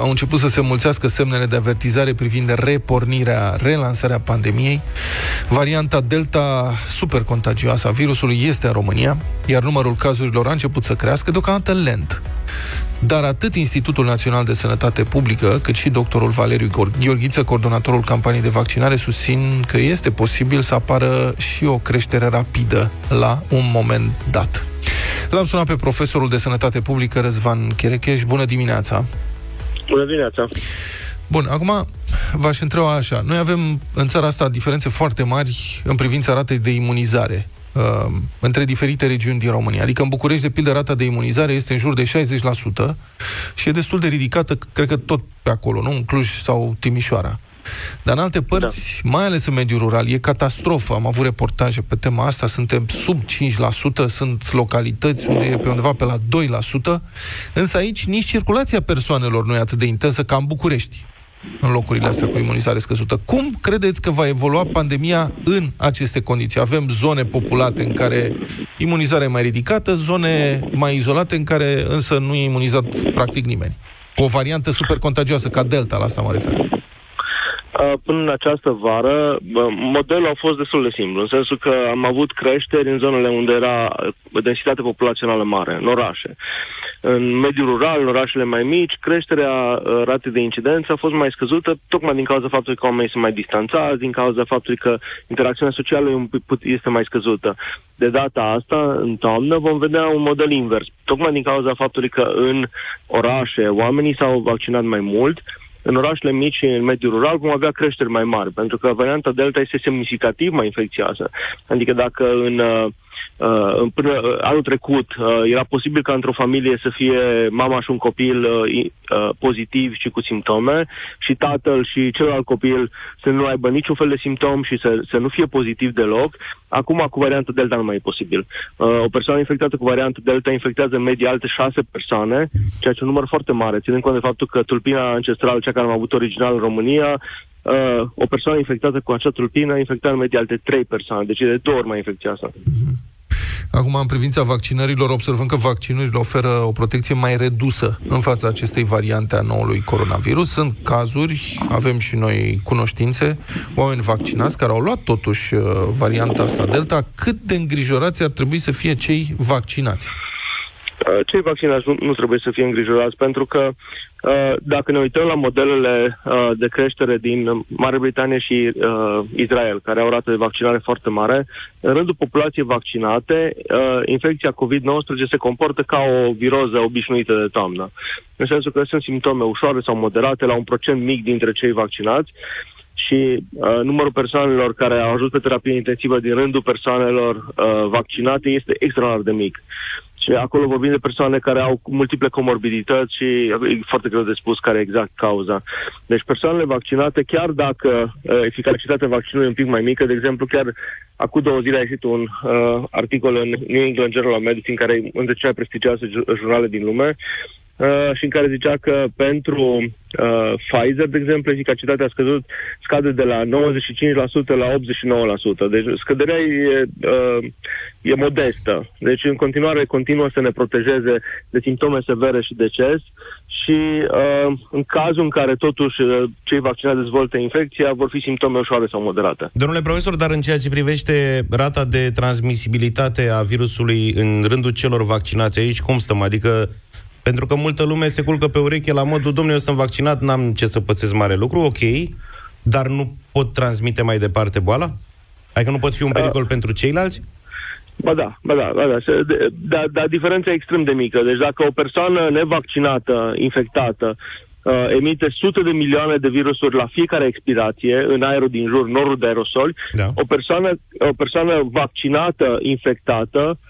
Au început să se mulțească semnele de avertizare privind relansarea pandemiei. Varianta Delta, super contagioasă a virusului, este în România, iar numărul cazurilor a început să crească, deocamdată lent. Dar atât Institutul Național de Sănătate Publică, cât și doctorul Valeriu Gheorghiță, coordonatorul campaniei de vaccinare, susțin că este posibil să apară și o creștere rapidă la un moment dat. L-am sunat pe profesorul de Sănătate Publică, Răzvan Cherecheș. Bună dimineața! Bună dimineața! Bun, acum v-aș întreba așa. Noi avem în țara asta diferențe foarte mari în privința ratei de imunizare între diferite regiuni din România. Adică în București, de pildă, rata de imunizare este în jur de 60% și e destul de ridicată, cred că tot pe acolo, nu? În Cluj sau Timișoara. Dar în alte părți, mai ales în mediul rural, e catastrofă. Am avut reportaje pe tema asta, suntem sub 5%, sunt localități unde e pe undeva pe la 2%, însă aici nici circulația persoanelor nu e atât de intensă ca în București, în locurile astea cu imunizare scăzută. Cum credeți că va evolua pandemia în aceste condiții? Avem zone populate în care imunizarea e mai ridicată, zone mai izolate în care însă nu e imunizat practic nimeni. Cu o variantă super contagioasă ca Delta, la asta mă refer. Până în această vară, modelul a fost destul de simplu, în sensul că am avut creșteri în zonele unde era densitate populațională mare, în orașe. În mediul rural, în orașele mai mici, creșterea ratei de incidență a fost mai scăzută, tocmai din cauza faptului că oamenii sunt mai distanțați, din cauza faptului că interacțiunea socială este mai scăzută. De data asta, în toamnă, vom vedea un model invers, tocmai din cauza faptului că în orașe oamenii s-au vaccinat mai mult. În orașele mici și în mediul rural vom avea creșteri mai mari, pentru că varianta Delta este semnificativ mai infecțioasă. Adică dacă până anul trecut era posibil ca într-o familie să fie mama și un copil pozitiv și cu simptome și tatăl și celălalt copil să nu aibă niciun fel de simptom și să nu fie pozitiv deloc, acum cu varianta Delta nu mai e posibil. O persoană infectată cu varianta Delta infectează în medie alte 6 persoane, ceea ce e un număr foarte mare, ținând cont de faptul că tulpina ancestrală, cea care am avut original în România, o persoană infectată cu acea tulpină infectează în medie alte 3 persoane, deci e de 2 ori mai infecțioasă. Acum, în privința vaccinărilor, observăm că vaccinurile oferă o protecție mai redusă în fața acestei variante a noului coronavirus. Sunt cazuri, avem și noi cunoștințe, oameni vaccinați care au luat totuși varianta asta Delta. Cât de îngrijorați ar trebui să fie cei vaccinați? Cei vaccinați nu trebuie să fie îngrijorați, pentru că dacă ne uităm la modelele de creștere din Marea Britanie și Israel, care au o rată de vaccinare foarte mare, în rândul populației vaccinate, infecția COVID-19 se comportă ca o viroză obișnuită de toamnă. În sensul că sunt simptome ușoare sau moderate la un procent mic dintre cei vaccinați și numărul persoanelor care au ajuns pe terapie intensivă din rândul persoanelor vaccinate este extraordinar de mic. Și acolo vorbim de persoane care au multiple comorbidități și e foarte greu de spus care e exact cauza. Deci persoanele vaccinate, chiar dacă eficacitatea vaccinului e un pic mai mică, de exemplu, chiar acum 2 zile a ieșit un articol în New England Journal of Medicine, care e între cele mai prestigioase jurnale din lume, și în care zicea că pentru Pfizer, de exemplu, eficacitatea scade de la 95% la 89%. Deci scăderea e modestă. Deci în continuare continuă să ne protejeze de simptome severe și deces și în cazul în care totuși cei vaccinați dezvoltă infecția, vor fi simptome ușoare sau moderate. Domnule profesor, dar în ceea ce privește rata de transmisibilitate a virusului în rândul celor vaccinați, aici cum stăm? Adică pentru că multă lume se culcă pe ureche la modul, domnule, eu sunt vaccinat, n-am ce să pățesc mare lucru, ok, dar nu pot transmite mai departe boala? Adică nu pot fi un pericol pentru ceilalți? Ba da. Dar diferența e extrem de mică. Deci dacă o persoană nevaccinată, infectată, emite sute de milioane de virusuri la fiecare expirație în aerul din jur, norul de aerosoli, da. O persoană vaccinată, infectată,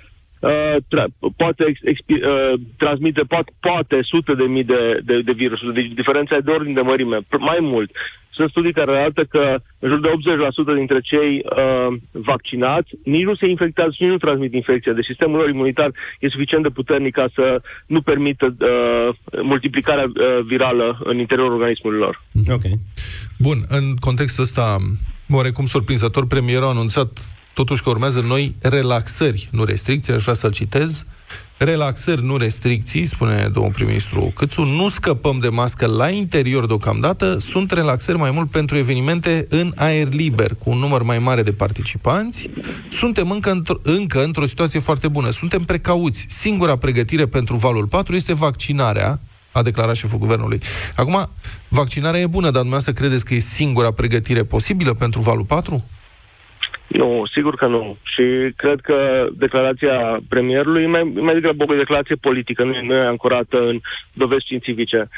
transmite poate sute de mii de virusuri. Deci diferența e de ordine de mărime. Mai mult, sunt studii care arată că în jur de 80% dintre cei vaccinați nici nu se infectează și nici nu transmit infecția. Deci sistemul lor imunitar e suficient de puternic ca să nu permită multiplicarea virală în interiorul organismului lor. Ok. Bun, în contextul ăsta, oarecum surprinzător, premierul a anunțat totuși că urmează noi relaxări, nu restricții, aș vrea să-l citez. relaxări, nu restricții, spune domnul prim-ministru Câțu, nu scăpăm de mască la interior deocamdată, sunt relaxări mai mult pentru evenimente în aer liber, cu un număr mai mare de participanți. Suntem încă într-o situație foarte bună, suntem precauți. Singura pregătire pentru valul 4 este vaccinarea, a declarat șeful guvernului. Acum, vaccinarea e bună, dar dumneavoastră credeți că e singura pregătire posibilă pentru valul 4? Nu, sigur că nu. Și cred că declarația premierului mai degrabă o declarație politică, nu e ancorată în dovezi științifice.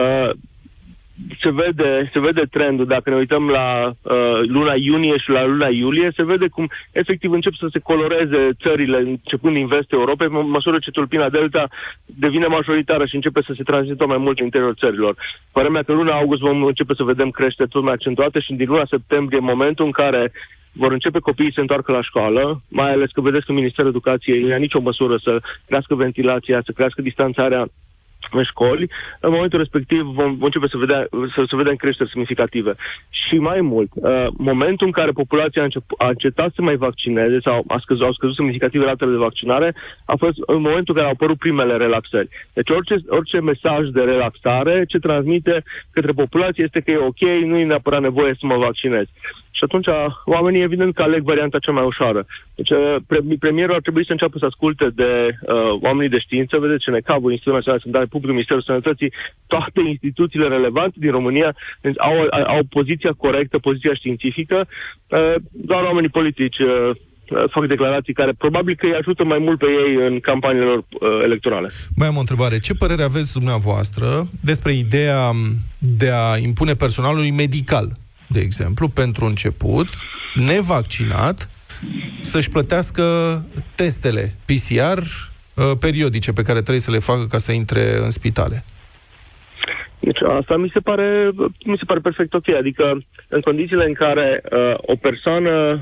Se vede trendul, dacă ne uităm la luna iunie și la luna iulie, se vede cum efectiv încep să se coloreze țările, începând din vestul Europei, în măsură ce tulpina Delta devine majoritară și începe să se transmită mai mult în interiorul țărilor. Părerea mea că luna august vom începe să vedem creșteri tot mai accentuate și din luna septembrie, momentul în care vor începe copiii să se întoarcă la școală, mai ales că vedeți că Ministerul Educației nu ia nicio măsură să crească ventilația, să crească distanțarea în școli, în momentul respectiv vom începe să vedem creșteri semnificative. Și mai mult, momentul în care populația a încetat să mai vaccineze sau au scăzut semnificativ ratele de vaccinare, a fost în momentul în care au apărut primele relaxări. Deci orice mesaj de relaxare ce transmite către populație este că e ok, nu e neapărat nevoie să mă vaccinez. Și atunci oamenii evident că aleg varianta cea mai ușoară. Deci premierul ar trebui să înceapă să asculte de oamenii de știință, vedeți ce necavul, Institutul Național de Sănătate Publică, Ministerul Sănătății, toate instituțiile relevante din România au poziția corectă, poziția științifică, doar oamenii politici fac declarații care probabil că îi ajută mai mult pe ei în campaniile lor electorale. Mai am o întrebare. Ce părere aveți dumneavoastră despre ideea de a impune personalului medical, de exemplu, pentru început, nevaccinat, să-și plătească testele PCR periodice pe care trebuie să le facă ca să intre în spitale? Deci asta mi se pare perfect ok. Adică în condițiile în care o persoană,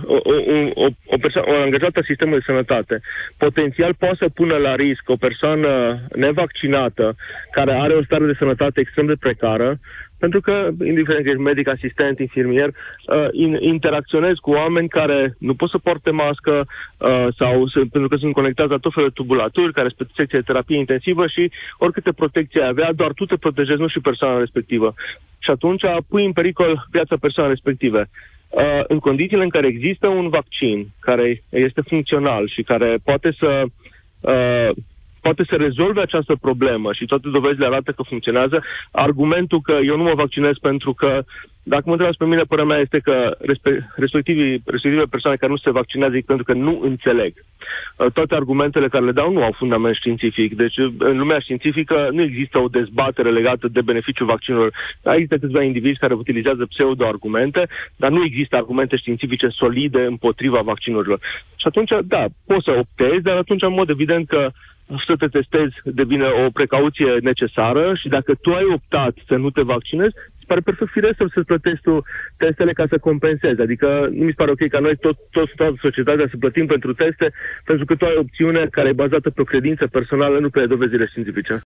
o angajată a sistemului de sănătate, potențial poate să pună la risc o persoană nevaccinată care are o stare de sănătate extrem de precară, pentru că, indiferent că ești medic, asistent, infirmier, interacționezi cu oameni care nu pot să poarte mască pentru că sunt conectați la tot felul de tubulaturi, care sunt pe secție de terapie intensivă și oricâte protecție ai avea, doar tu te protejezi, nu și persoana respectivă. Și atunci pui în pericol viața persoanei respective. În condițiile în care există un vaccin care este funcțional și care poate să rezolve această problemă și toate dovezile arată că funcționează, argumentul că eu nu mă vaccinez pentru că, dacă mă întrebați pe mine, părerea mea este că respective persoane care nu se vaccinează zic pentru că nu înțeleg. Toate argumentele care le dau nu au fundament științific. Deci, în lumea științifică nu există o dezbatere legată de beneficiul vaccinurilor. Există câțiva indivizi care utilizează pseudo-argumente, dar nu există argumente științifice solide împotriva vaccinurilor. Și atunci, da, poți să optezi, dar atunci, în mod evident că să te testezi devine o precauție necesară și dacă tu ai optat să nu te vaccinezi, îți pare perfect firesc să-ți plătești tu testele ca să compensezi. Adică nu mi se pare ok ca noi toată societatea să plătim pentru teste, pentru că tu ai opțiune care e bazată pe o credință personală, nu pe dovezile științifice.